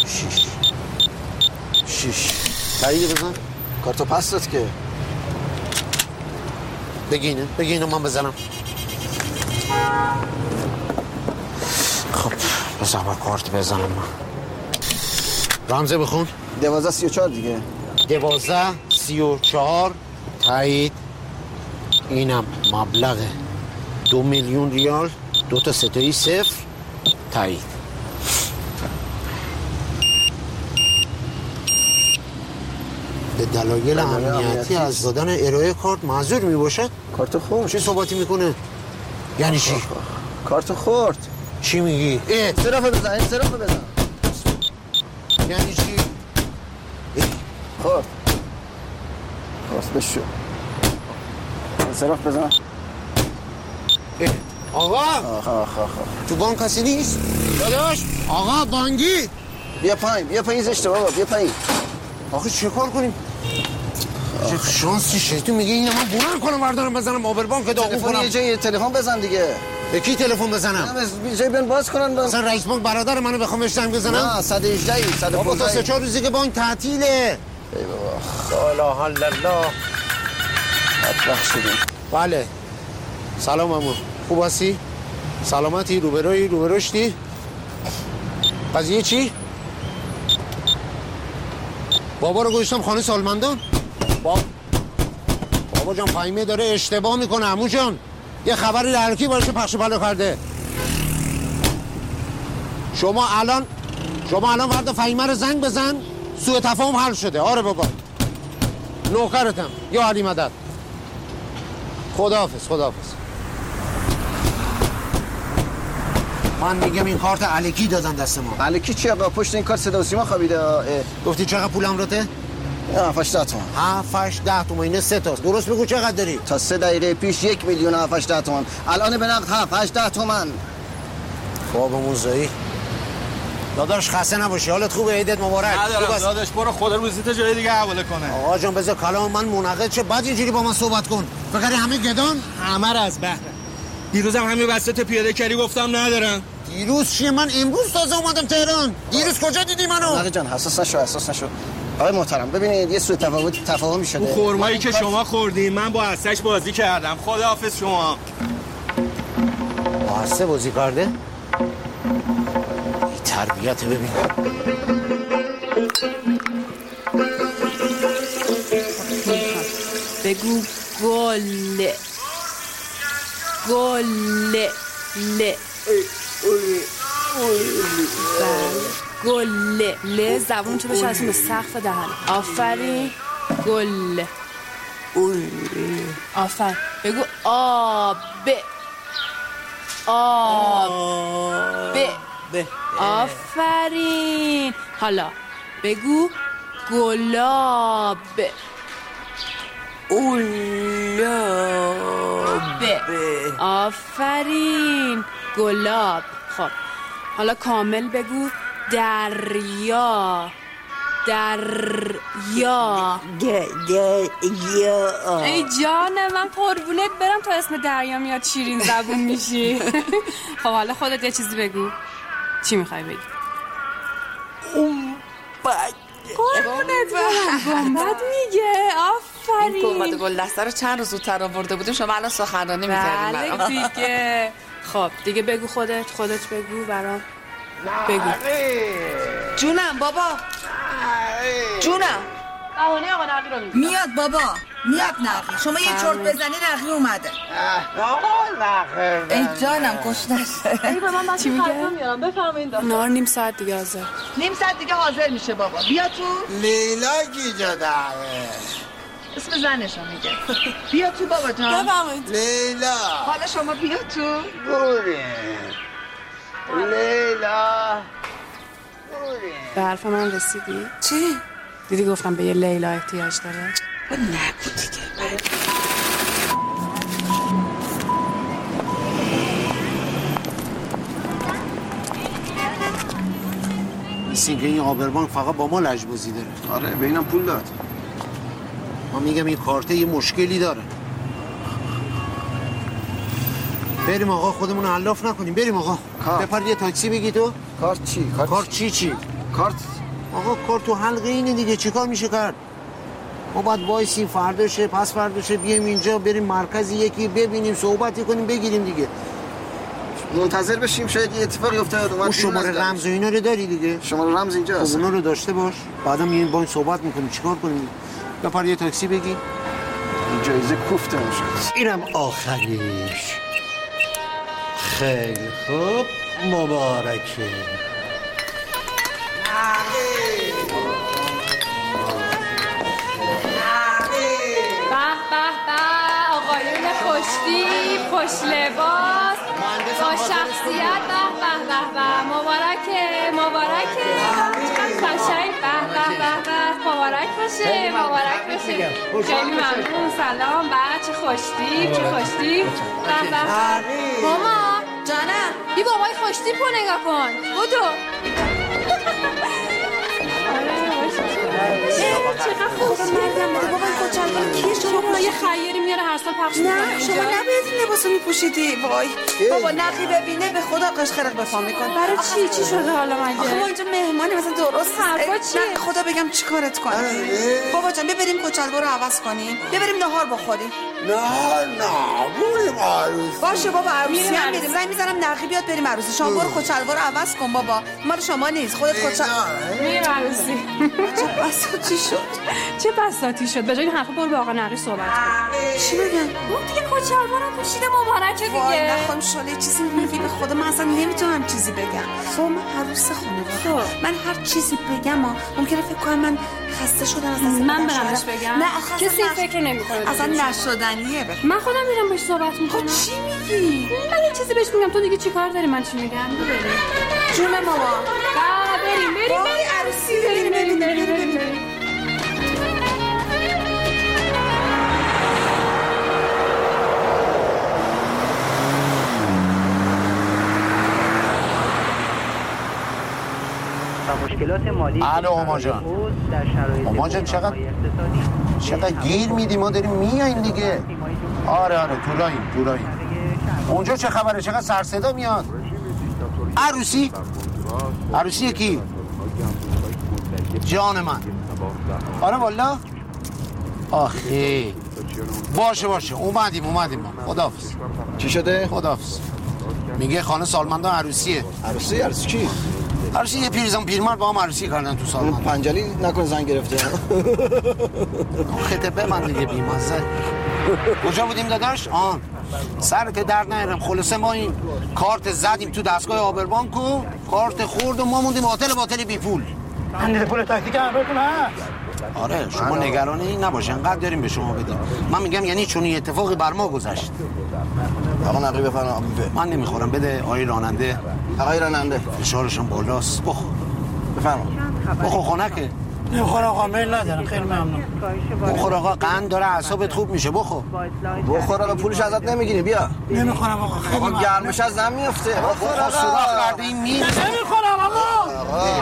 6 تایید بزن. کارتو پس داد که. بگی اینو من بزنم. خب بزن با کارت بزنم من. رمزه بخون. 12 34 دیگه. 12 34 تایید. اینم مبلغه 2 میلیون ریال. 2 تا 3 0 تایید. به دلایل امنیتی از دادن ارائه کارت معذور می باشد. کارت خورد. چه صحبتی میکنه؟ یعنی چی؟ کارت خورد. چی میگی؟ صرافه بزن. یعنی چی؟ خورد. راست بشو. صراف بزن. آقا تو بانک کسی نیست؟ داداش آقا بانگی بیا پایین زشته بابا بیا پایین. آخه چه کار کنیم؟ چه شانسی شیطون میگه اینو من بلند کنم بردارم بزنم آبر بانک داغون کنم. یه جای تلفن بزن دیگه. به کی تلفن بزنم؟ یه جای بیان باز کنن. مثلا رئیس بانک برادر منو بخوام بهش زنگ بزنم؟ نه 118 بابا تا 3-4 روزی که بانک تعطیله. ای بابا لا اله الا الله. بدبخت شدیم. بله سلام عمو. خوب هستی؟ سلامتی؟ روبروشتی؟ قضیه چی؟ بابا رو گذاشتم خانه سالمندان. بابا جان فهیمه داره اشتباه میکنه عمو جان. یه خبری لرکی باشه پخش پلا کرده. شما الان ورد فهیمه رو زنگ بزن. سوء تفاهم حل شده. آره بابا نوکرتم. یا علی مدد. خداحافظ. من میگم این کارت الکی دادن دست ما. الکی چی آقا؟ پشت این کارت صدا و سیما خوابیده. گفتی چقدر پولم راته؟ 7-8 تومن. 7-8 تومن. اینه 3 تاست. درست بگو چقدر داری؟ تا 3 دقیقه پیش 1 میلیون 7-8 تومن. الان به نقد 7-8 تومن. بابا موزایی داداش خسته نباشی. حالت خوبه؟ عیدت مبارک. ندارم داداش برو خدا روزیت جای دیگه حواله کنه. آقا جان بذار کلام من منعقد شه بعد اینجوری با من صحبت کن. فکر همه گدان همه را از بهره. دیروزم همین وسط پیاده کردی گفتم ندارم. دیروز چیه؟ من امروز تازه اومدم تهران. دیروز کجا دیدی منو؟ آقا جان حساس نشو. آقای محترم ببینید یه سوء تفاهمی شده. اون خرمایی که شما خوردین من با عسلش بازی کردم. خداحافظ شما. با عسل بازی کرده؟ این تربیت ببین. بگو گله گله ل زبون چه بشه از اون سقف دهن. آفرین گله. آفرین بگو آبه. آفرین. حالا بگو گلاب. آفرین گلاب. خب حالا کامل بگو دریا. ای جان من قربونت برم تا اسم دریا میاد شیرین زبون میشی. خب حالا خودت یه چیزی بگو. چی میخوای بگی؟ قربونت برم گنبد میگه. آفرین. این گنبد گلدسته رو چند روز زودتر آورده بودیم شما الان سخنرانی میکردیم. بله دیگه. خب دیگه بگو خودت بگو برام. بگو. جونم بابا. جونم. بهانه آقا نقی رو میگم. میاد بابا. میاد نقی. شما یه چرت بزنی نقی اومده. آقا نقی. ای جانم گشنش. ای به من بچه خرکم میارم. بفرمایید داخل. نار نیم ساعت دیگه حاضر. نیم ساعت دیگه حاضر میشه بابا. بیا تو. لیلا کی جده؟ اسم زنشو میگه. بیا تو بابا جان. بفرمایید. لیلا. حالا شما بیا تو. بوری. لیلا. به حرف من رسیدی؟ چی؟ دیدی گفتم به یه لیلا احتیاج داره؟ نبود دیگه. مثل اینکه این آبربانک فقط با ما لجبازی داره. آره به اینم پول داد. ما میگم این کارته یه مشکلی داره. بریم آقا خودمون رو علاف نکنیم. بریم آقا. بپر یه تاکسی بگی تو. کارت چی؟ کارت چی؟ کارت آقا کارت تو حلقه اینه دیگه، چیکار میشه کرد؟ ما باید وایسیم فرداشه پس فرداشه بیایم اینجا بریم مرکز یکی ببینیم صحبتی کنیم بگیریم دیگه. منتظر بشیم شاید یه اتفاقی افتاد. اون شماره رمز و اینا رو داری دیگه؟ شماره رمز اینجا هست. اونا رو داشته باش. بعدا میایم با این صحبت میکنیم چیکار کنیم. بپر یه تاکسی بگی. این جایزه کوفته میشه. اینم آخریش. خیلی خوب مبارکه. آقایون خوشتیپ خوش لباس با شخصیت مبارکه قشنگ مبارک باشه خیلی ممنون. سلام چه خوشتیپ ماما جانم بی بابای خوشتیپ رو نگاه کن بودو. چقدر خوب مردم بده بابا این کوچنده کیه شما یه خیری میاره هر سال پخش میکنه. نه شما نباید این لباسو میپوشیدی. وای بابا نقی ببینه به خدا قشقرق بفا میکن. برای چی چی شده حالا مگه؟ آخه ما اینجا مهمانی مثلا درست حرفا چیه؟ نه خدا بگم چیکارت کنم. بابا جان ببریم کچلوار رو عوض کنیم ببریم نهار بخوریم. باشه بابا عروسی هم میریم. زنگ میزنم نقی بیاد بریم عروسی. شما برو کچلوار رو عوض کن بابا. مال شما نیست خودت میریم عروسی. چه بساطی شد. چه بساطی شد؟ به جای این حرفا برو با آقا نقی صحبت کن. چی بگم؟ اون دیگه کچلوارم پوشیده مبارکه دیگه. وای نخوام شاله چیزی میگی به خدا من اصلا نمیتونم چیزی بگم. خب من عروس خانواده من هر چیزی بگم ممکنه فکر کنم من خسته شدم از من برامش بگم. نه کسی فکر نمیکنه اصلا نشدنیه. من خودم میرم باهاش صحبت میکنم. چی میگی؟ من یه چیزی بهش میگم تو دیگه چیکار داری من چی میگم؟ بریم. جون ماما. بریم. وای عروسی بریم. مشکلات مالی الو هما جان. هما جان چقدر گیر میدی ما داریم میاییم دیگه. آره طولاییم. اونجا چه خبره؟ چقدر سر صدا میاد؟ عروسی کی؟ جان من. آره والا. آخه باشه اومدیم ما. خداحافظ. چی شده؟ خداحافظ. میگه خانه سالمندان عروسیه. عروسی کی؟ عروسی یه پیرمرد با هم عروسی کردن تو سالمندان. پنجلی نکن زنگ گرفته. خطبه من دیگه بیمزه. کجا بودیم داداش؟ سرت درد نیارم. خلاصه ما این کارت زدیم تو دستگاه آبربانک و کارت خورد و ما موندیم باطل بی پول. اندازه پول تاکسی که براتون هست. آره شما نگران این نباشین انقدر داریم به شما بدیم. من میگم یعنی چون این اتفاقی بر ما گذشت. آقا نقی بفرما. من نمیخورم بده آقای راننده. فشارشون بالاست. بفرما. بخور خنکه. نمیخور آقا میل ندارم خیلی ممنون. بخور آقا قند داره اعصابت خوب میشه. بخور آقا پولش ازت نمیگیری بیا. نمیخورم آقا خیلی ممنون. گرمش از زن میفته. بخور آقا سوراخ کرده این میز. نمیخورم آقا.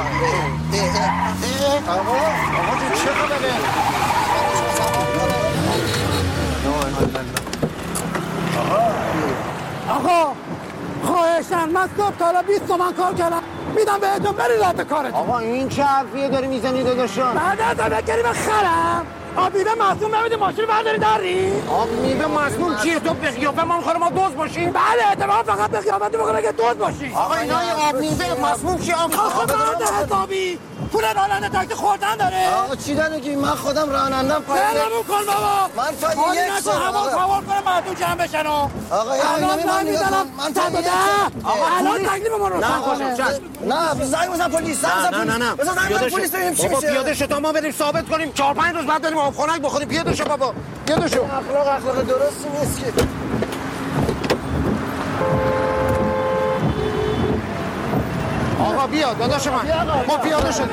آقا چه خبره؟ آقا خواهشن من صبح تا حالا 20 تومن کار کردم میدم بهتون بری راه کارتون. آقا این چه حرفیه داری میزنی داداشان؟ بعد از بگیری به خرم آب میوه مصنون ببینی ماشین برداری داری؟ آب میوه مصنون چیه؟ تو به قیافه ما میخوره ما دوز باشیم؟ بله اعتماد فقط به قیافتی بکنه که دوز باشی. آقا اینا آب میوه مصنون چیه؟ آب میوه حسابی پول راننده تاکسی خوردن داره. آقا چی داره که من خودم رانندم پای بلمون کن بابا. من پای یک سال هوا سوار کنه مردم جمع بشن. آقا الان زنگ میزنم من پای یک آقا الان تکلیف ما رو نه زنگ بزن پلیس. نه بزن پلیس ببینیم چی میشه. پیاده شو تا ما بریم ثابت کنیم 4-5 روز بعد بریم آب خنک بخوریم. پیاده شو بابا پیاده شو. اخلاق درستی نیست که. آقا بیا داداش من ما پیاده شدیم.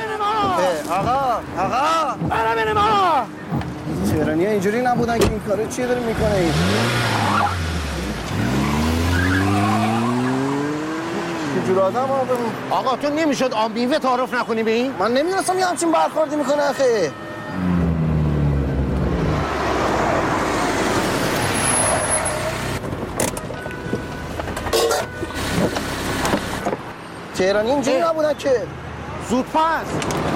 آقا بریم آقا. تهرانی‌ها اینجوری نبودن که این کارو چیه داره میکنه این؟ چجور آدم آقا تو نمیشد آب میوه تعارف نکنی به این؟ من نمیدونستم یه همچین برخوردی میکنه اخی. تهرانی اینجوری نبودن که. زود پس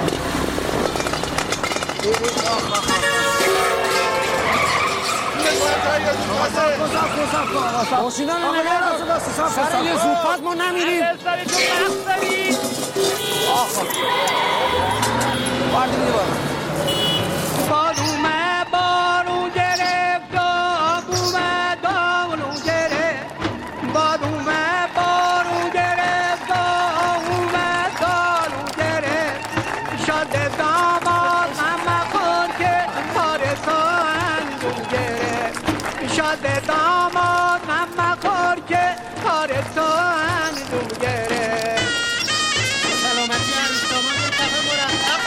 ماشینا رو نگرد سر یه زود پس ما نمیریم. بادومه بارون گرفت آبومه دارون گرفت بادومه بارون گرفت آبومه دارون گرفت شاد داماد همه خون که کار تو اندون گرفت شاد داماد همه خون که کار تو اندون گرفت سلامتی عروس داماد یه کفه مرتب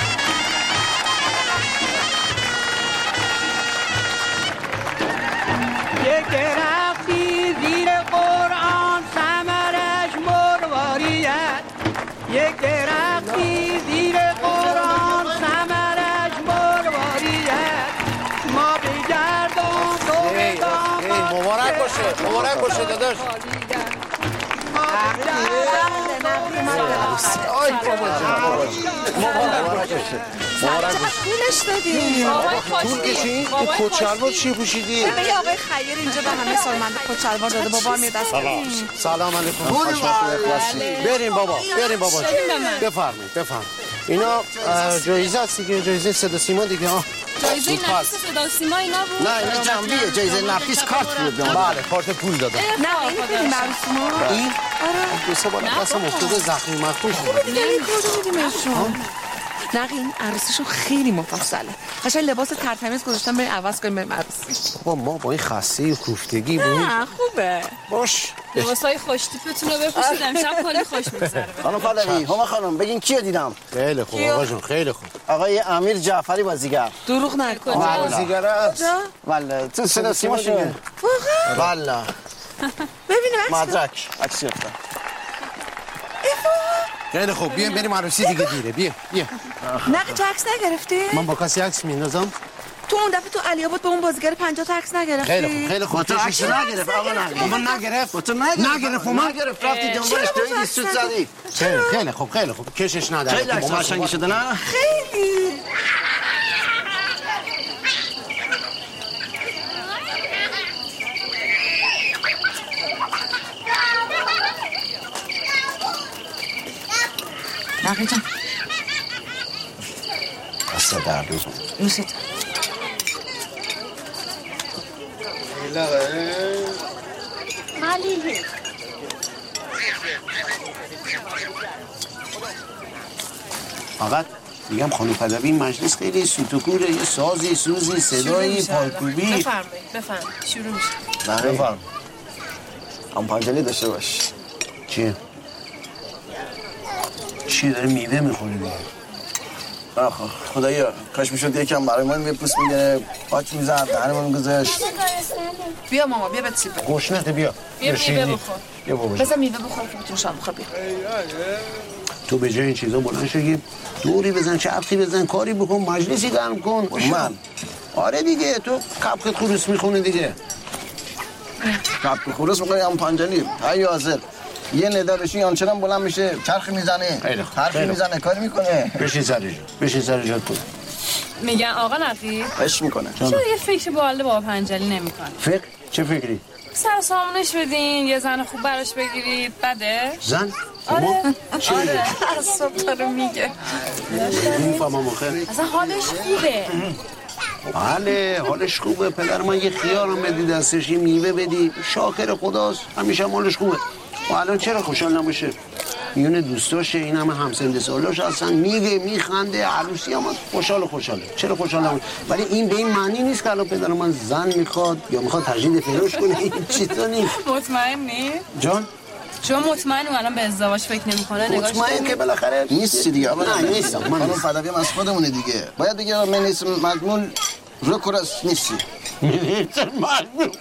یک درختی زیر قرآن ثمرش مرواریت یک درختی زیر قرآن ثمرش مرواریت ما بگردم تو بدام مبارک باشه مبارک باشه داداش. آی بابا مبارک باشه. پولش دادیم. پول کشید؟ این کچلوار چی پوشیدی؟ یه آقای خیر اینجا به همه سالمند کچلوار داده بابا می دست. سلام علیکم. بریم بابا بریم بابا. بفرمایید. اینا جایزه است دیگه، جایزه صدا سیما دیگه. جایزه نفیس صدا سیما اینا بود. نه اینا جنبیه، جایزه نفیس کارت بود. بله کارت پول دادم. نه این بدیم برای این؟ آره. دو سه بار قسم افتاده زخمی مخصوص. خوبه دیگه این کارو میدیم شما. نقین عروسیشون خیلی مفصله. قشنگ لباس ترتمیز گذاشتم بریم عوض کنیم بریم عروسی. بابا ما با این خسته کوفتگی نه خوبه. باش. لباسای خوش تیپتون رو بپوشید امشب کلی خوش می‌گذره. خانم پهلوی، هما خانم بگین کیو دیدم؟ خیلی خوب آقا جون خیلی خوب. آقای امیر جعفری بازیگر. دروغ نکن. بازیگر است. بله تو صدا سیما شده. واقعا؟ بله. ببینیم مدرک عکس گرفتم. خیلی خوب بیایم بریم عروسی دیگه دیره بیا. نه تو عکس نگرفتی؟ من با کسی عکس میندازم؟ تو اون دفعه تو علی‌آباد با اون بازیگر 50 تا عکس نگرفتی؟ خیلی خوب تو عکس نگرفت آقا من نگرفت. تو نگرفت رفتی دنبالش دویدی سود زدی. خیلی خوب کشش نداره. خیلی عکس قشنگی شده نه؟ خیلی. نقی جان دست دردو نوشت مالیه فقط میگم خانم پهلوی مجلس خیلی سوتوکوره، یه سازی سوزی صدایی پایکوبی. بفرمایید شروع میشه. بفرم هم پنجلی داشته باش. چی داره میوه میخوری دیگه؟ خدایا کاش میشد یکم برای من میپوست میگه پاک میزد دهنمون گذاشت. بیا ماما بیا بسیب گوشنته بیا میوه بخور. بیا بابا بذار میوه بخور که بتونی شام بخور. بیا تو به جای این چیزا بلند شو دوری بزن چرخی بزن کاری بکن مجلسی گرم کن. من آره دیگه تو کپکت خروس میخونه دیگه. کپک خروس میخوای هم پنجلی های حاضر یه ندا بشی آنچنان بلند میشه چرخ میزنه حرفی میزنه کاری میکنه. بشین سر جات تو. میگن آقا نقی اش میکنه. چرا یه فکر باحال با پنجلی نمیکنه؟ فکر چه فکری؟ سر سامونش بدین یه زن خوب براش بگیرید بده؟ زن؟ آره چی آره صبح رو میگه میفهمم آخه اصلا حالش خوبه. بله حالش خوبه. پدر من یه خیارم بدی دستش یه میوه بدی شاکر خداست همیشه حالش خوبه. و الان چرا خوشحال نباشه؟ میونه دوستاشه این همه همسن سالاش هستن میگه میخنده عروسی هم خوشحاله چرا خوشحال نباشه؟ ولی این به این معنی نیست که الان پدر من زن میخواد یا میخواد تجدید فروش کنه. این چیزا نیست. مطمئنی؟ جان چون مطمئنم الان به ازدواج فکر نمی‌کنه نگاهش مطمئن که بالاخره نیست دیگه. نه نیستم. من پهلوی از خودمونه دیگه باید بگه من نیستم مضمون رو کراس نیستی. منیسل مجنون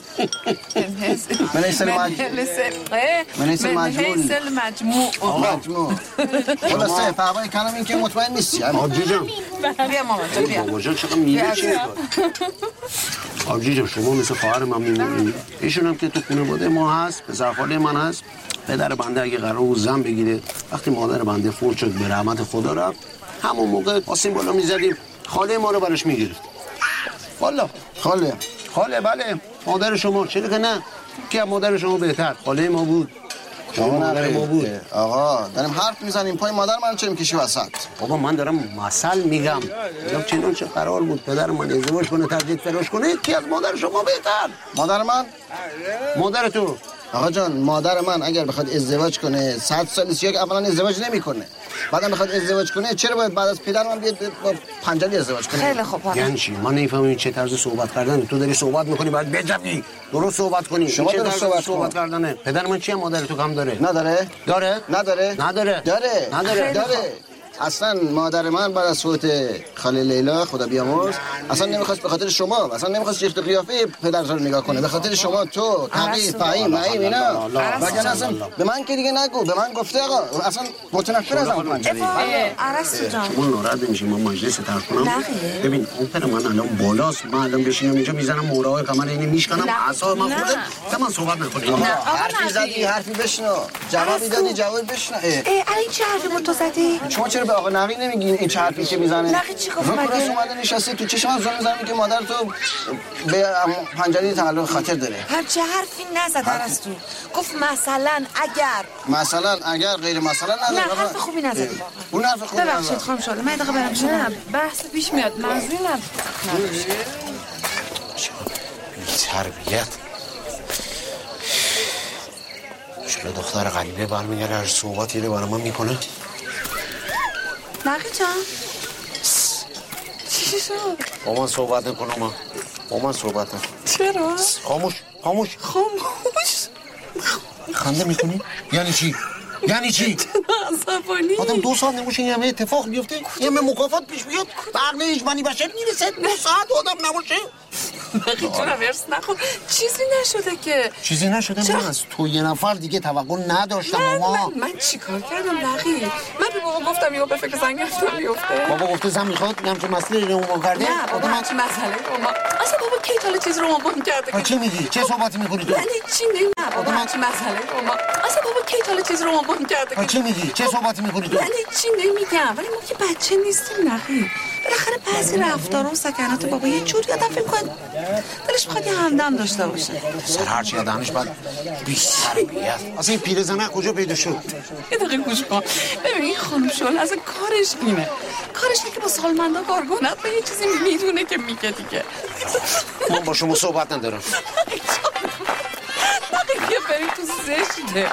منیسل مجموع خلاصه فهمای کنم این که مطمئن نیستی آبجی جان بیا مامان جان بیا بابا جان چقدر میگه چیه آبجی جان شما مثل خواهر من میمونی ایشون هم که تو خانواده ما هست پسر خاله من هست پدر بنده اگه قرار بود زن بگیره وقتی مادر بنده فوت شد به رحمت خدا رفت همون موقع آسین بالا میزدیم خاله ما رو براش میگرفت والا خاله بله مادر شما چرا که نه که مادر شما بهتر خاله ما بود مادر ما بود آقا داریم حرف میزنیم پای مادر من چه میکشی وسط بابا من دارم مثل میگم چنانچه قرار بود پدر من ازدواج کنه تجدید فراش کنه یکی از مادر شما بهتر مادر من مادر تو آقا جان مادر من اگر بخواد ازدواج کنه 100 سال است که اولا ازدواج نمیکنه بعدم بخواد ازدواج کنه چرا باید بعد از پدر من بیاد با پنجالی ازدواج کنه خیلی خوب یعنی چی من نمیفهمم چه طرز صحبت کردن تو داری صحبت میکنی باید بجنی درست صحبت کنی شما درست صحبت کردنه پدر من چیه مادر تو کم داره نداره اصلا مادر من بعد از فوت خاله لیلا خدا بیامرز اصلا نمیخواست به خاطر شما اصلا نمیخواست ریخت قیافه پدرش رو نگاه کنه به خاطر شما تو تقی فهیم نعیم اینا وگرنه اصلا به من که دیگه نگو به من گفته آقا اصلا متنفر ازم پنجری عرستو جان شما ناراحت نمیشین من مجلس طرح کنم ببین اون پر من الان بالاست من الان بشینم اینجا میزنم مورای کمر اینو میشکنم اعصاب من خورده که من صحبت نکنم حرفی زدی حرفی بشنو جوابی دادی جواب بشنو این چه حرفی بود تو زدی شما چرا به آقا نقی نمیگین این چه حرفی که میزنه نقی چی گفت مگه اومده نشسته تو چشم من زنگ میزنه که مادر تو به پنجره تعلق خاطر داره چه حرفی نزد عرستو گفت مثلا اگر غیر مثلا نداره نه حرف خوبی نزدی واقعا اون حرف خوبی نزد ببخشید خانم شاله من دقیقه برم شما نه بحث پیش میاد منظوری بی تربیت چرا دختر قلیله برمیگره هر صحبتی رو برای من میکنه نقی جان چی شد؟ با من صحبت نکنم با من صحبت نکن چرا؟ خاموش خنده میکنی؟ یعنی چی؟ عصبانی آدم 2 ساعت نموشه این همه اتفاق بیفته یه همه مکافات پیش بیاد عقل ایشمانی بشر میرسه 2 ساعت آدم نموشه نقی جونم ارس نخون چیزی نشده من از تو یه نفر دیگه توقع نداشتم من چیکار کردم نقی من به بابا گفتم یهو به فکر زنگ رفتم بیفته بابا گفته زن میخواد همچین مسئله رو ما کرده نه بابا همچین مسئله رو ما اصلا بابا کی حالا چیز رو ما کرده چی میگی چه صحبتی میکنی تو یعنی چی نه بابا همچین مسئله رو ما اصلا بابا کی حالا چیز رو ما کرده چی میگی چه صحبتی میکنی تو یعنی چی نمیگم ولی ما که بچه نیستیم نقی بالاخره بعضی رفتارها و سکنات بابا یه جوری آدم فکر کنه دلش میخواد یه همدم داشته باشه سر هرچی آدمش باید بی‌تربیت اصلا این پیرزنه کجا پیدا شد یه دقیقه گوش کن ببین این خانم شعله اصلا کارش اینه که با سالمندا کار کند به یه چیزی میدونه که میگه دیگه من با شما صحبت ندارم نقی بیا بریم تو زشته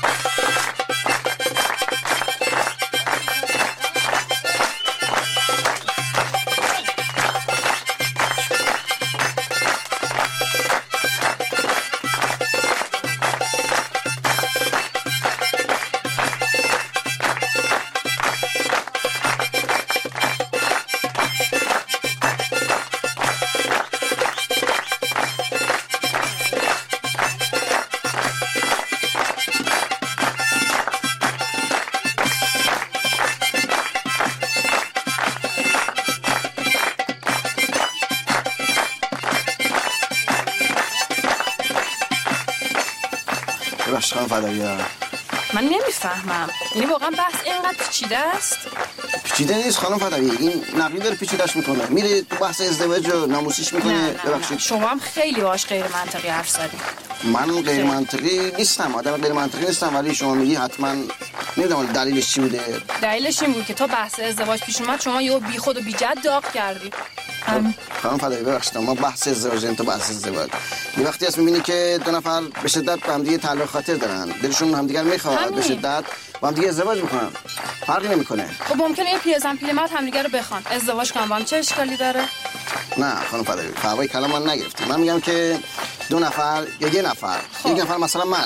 من نمیفهمم یعنی واقعا بحث اینقدر پیچیده است پیچیده نیست خانم فدوی این نقلی داره پیچیده‌اش میکنه میره تو بحث ازدواج و ناموسیش میکنه ببخشید شما هم خیلی باهاش غیر منطقی حرف زدید من غیر منطقی نیستم آدم غیر منطقی نیستم ولی شما میگی حتما نمیدونم دلیلش چی بوده دلیلش این بود که تا بحث ازدواج پیش اومد شما یهو بیخود و بیجد داغ کردی خانم فدوی ببخشید ما بحث ازدواج تو بحث ازدواج یه وقتی هست میبینی که 2 نفر به شدت با هم دیگه تعلق خاطر دارن دلشون همدیگر میخواد به شدت با هم دیگه ازدواج میکنن فرقی نمیکنه خب ممکنه یه پیرزن پیرمرد همدیگه رو بخوان ازدواج کنن با هم چه اشکالی داره نه خانم فدوی فوای کلام من نگرفتی من میگم که 2 نفر یا 1 نفر یک نفر مثلا من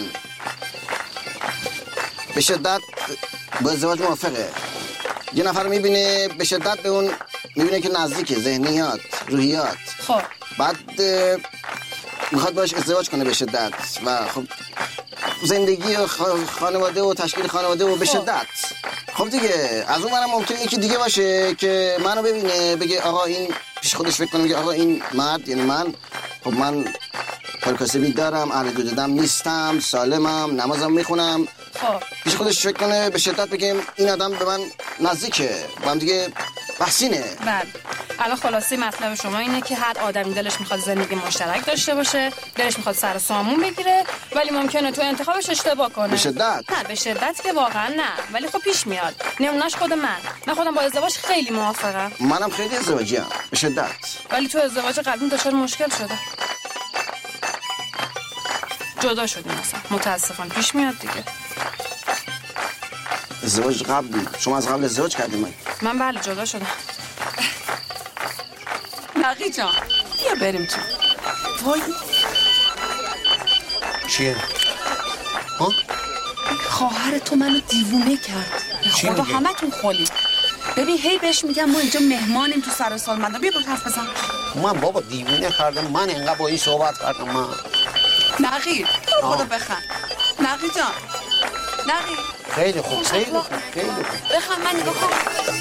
به شدت با ازدواج موافقه 1 نفر میبینه به شدت به اون میبینه که نزدیکه ذهنیات روحیات خب بعد میخواد باش ازدواج کنه به شدت و خب زندگی و خانواده و تشکیل خانواده و به شدت. خب دیگه از اون منم ممکنه یکی دیگه باشه که منو ببینه بگه آقا این پیش خودش فکر کنه بگه آقا این مرد یعنی من، خب من کار کسبی دارم، اهل دودم نیستم، سالمم، نمازم میخونم. خب پیش خودش فکر کنه به شدت بگه این آدم به من نزدیکه، با هم دیگه بحثینه. بله الان خلاصه مطلب شما اینه که هر آدمی دلش میخواد زندگی مشترک داشته باشه، دلش میخواد سر سامون بگیره، ولی ممکنه تو انتخابش اشتباه کنه. به شدت؟ نه به شدت که واقعا نه، ولی خب پیش میاد. نمونهش خود من خودم با ازدواج خیلی موافقم. منم خیلی ازدواجیم به شدت. ولی تو ازدواج قبلی دچار مشکل شده، جدا شدیم مثلا، متاسفانه پیش میاد دیگه. ازدواج قبلی؟ شما از قبل ازدواج کردیم؟ من بله جدا شدم. نقی جان بیا بریم تو. وای چیه؟ ها؟ خواهر تو منو دیوونه کرد. خدا همتون خالی. ببین هی بهش میگم ما اینجا مهمانیم تو سر سال من. بیا برو حرف بزن. من بابا دیوونه کردم، من انقدر با این صحبت کردم من. نقی تو خدا بخند. نقی جان نقی خیلی خوب خیلی خوب خیلی خوب. بخند من نگاه کن.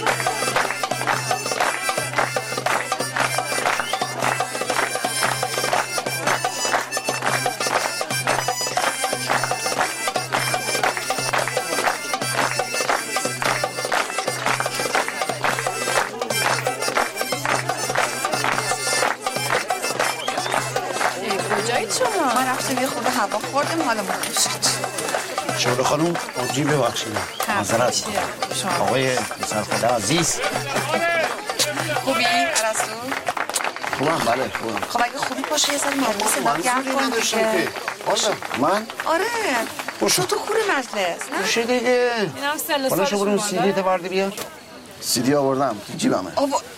ما رفتیم یه خود هوا خوردیم حالا ما خوشید. شعله خانم آبجی ببخشید معذرت آقای سرخدا عزیز. خوبی عرستو؟ خوبم بله خوبم. خب اگه خوبی باشه یه سر مجلس اینا گرم کن دیگه. من؟ آره تو کور مجلس نه؟ باشه دیگه. اینم سل سالش شو بریم سیدی تبرده بیار. سیدی آوردم تو جیبمه.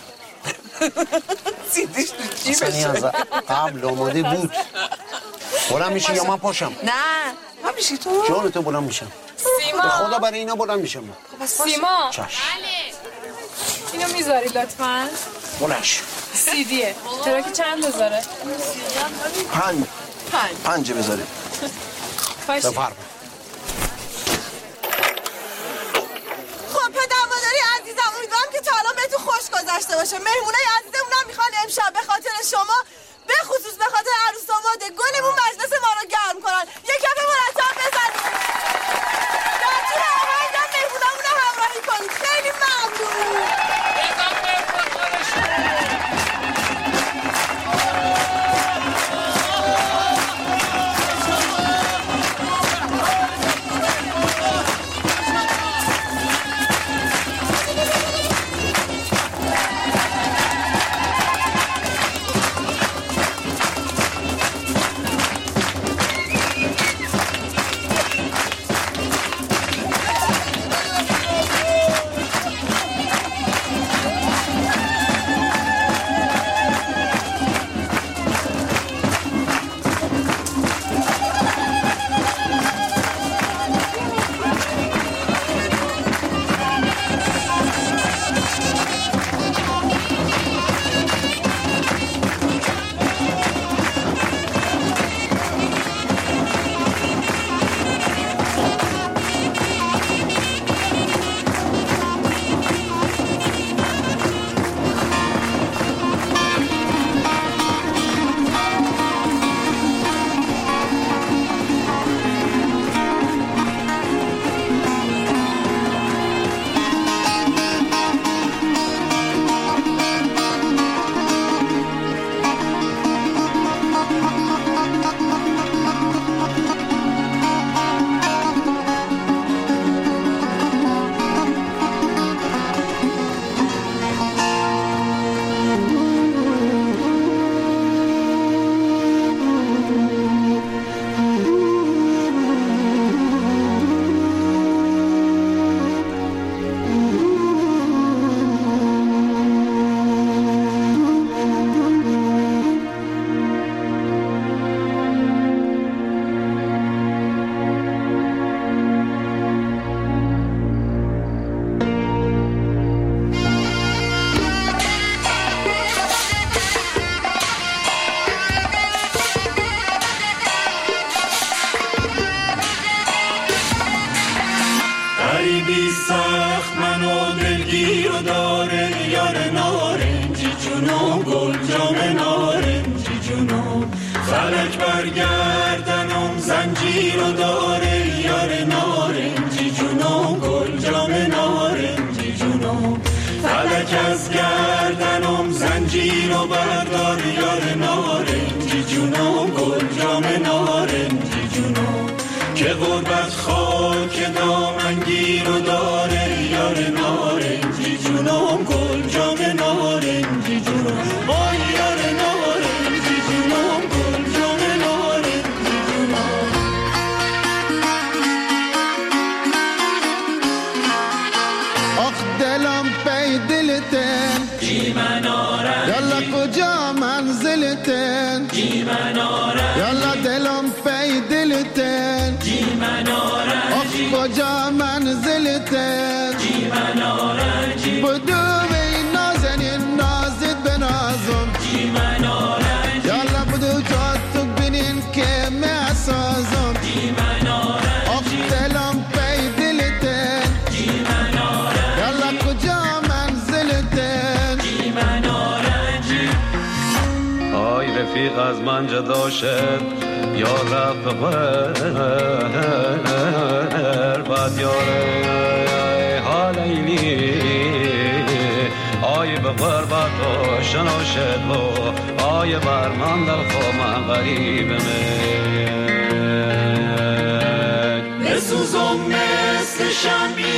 سیدیش تو جیبشه. قبل آماده بود. بلند میشی یا من پاشم؟ نه ما میشی تو؟ جان تو بلند میشم. سیما به خدا برای اینا بلند میشم. سیما چشم. اینو میذاری لطفاً؟ بلنش. سیدیه. تراکی چند بذاره؟ 5 بذاریم. باشه. بفرمایید. خب پدر مادری عزیزم امیدوارم که تا الان بهتون خوش گذشته باشه. مهمونای عزیزمونم میخوان امشب به خاطر شما به خصوص به خاطر عروس داماد گلمون مجلس ما رو گرم کنن. یک کف مرتب بزنید. در طول آهنگم مهمونامون رو همراهی کنید. خیلی ممنون. فلک برگردنم زنجیر و داره یار نارنجی جونم گل جام نارنجی جونم فلک از گردنم زنجیر و بردار یار نارنجی جونم گل جام نارنجی جونم که غربت خاک دامنگیر و داره یار نارنجی جونم گل جام نارنجی جونم آی یار نارنجی جونم گل جام نارنجی جونم آخ دلم پی دلتن جی من آرنجی یالا کجا منزلتن جی من آرنجی یالا دلم پی دلتن جی من آرنجی آخ کجا منزلتن جی من آرنجی بدو بی نازنین نازد بنازم جی من آرنجی یالا بدو جات تو بینین که میسازم جی من آرنجی آخ دلم پی دلتن جی من آرنجی یالا کجا منزلتن جی من آرنجی آی رفیق از من جدا شد یا رفت بر بد یاره حال ایلی آی به غربت و شنا شد و آی بر من دل خو من غریب بسوزم مثل شمعی